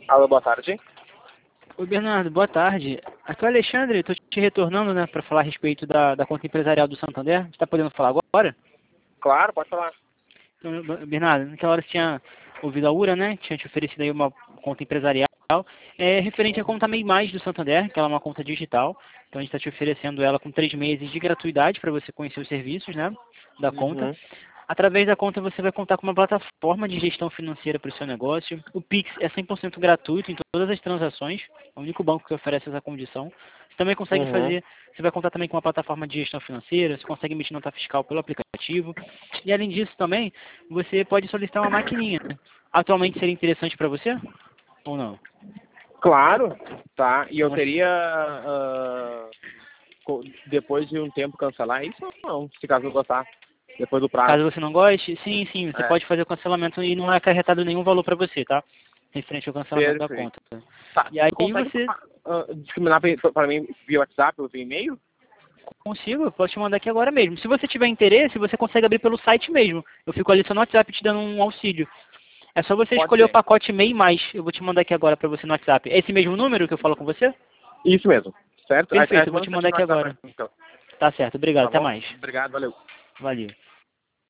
Alô, boa tarde. Oi, Bernardo, boa tarde. Aqui é o Alexandre, estou te retornando, né, para falar a respeito da conta empresarial do Santander. Você está podendo falar agora? Claro, pode falar. Então, Bernardo, naquela hora você tinha ouvido a URA, né? Tinha te oferecido aí uma conta empresarial. Referente à conta MEI Mais do Santander, que ela é uma conta digital. Então a gente está te oferecendo ela com 3 meses de gratuidade para você conhecer os serviços, né, da conta. Através da conta você vai contar com uma plataforma de gestão financeira para o seu negócio. O Pix é 100% gratuito em todas as transações. É o único banco que oferece essa condição. Você também consegue fazer, você vai contar também com uma plataforma de gestão financeira, você consegue emitir nota fiscal pelo aplicativo. E além disso também, você pode solicitar uma maquininha. Atualmente seria interessante para você? Ou não? Claro, tá. E eu teria, depois de um tempo, cancelar isso ou não? Se caso eu gostar, depois do prazo. Caso você não goste, sim, você pode fazer o cancelamento e não é acarretado nenhum valor para você, tá? Referente ao cancelamento da Perfeito. conta. Tá. E aí Tu consegue você... discriminar para mim via WhatsApp ou via e-mail? Consigo, eu posso te mandar aqui agora mesmo. Se você tiver interesse, você consegue abrir pelo site mesmo. Eu fico ali só no WhatsApp te dando um auxílio. É só você Pode escolher o ser. pacote MEI mais. Eu vou te mandar aqui agora para você no WhatsApp. É esse mesmo número que eu falo com você? Isso mesmo, certo? Perfeito, eu vou Manda te certinho mandar no aqui WhatsApp agora. pra mim, então. Tá certo, obrigado, Tá até bom? mais. Obrigado, valeu. Valeu.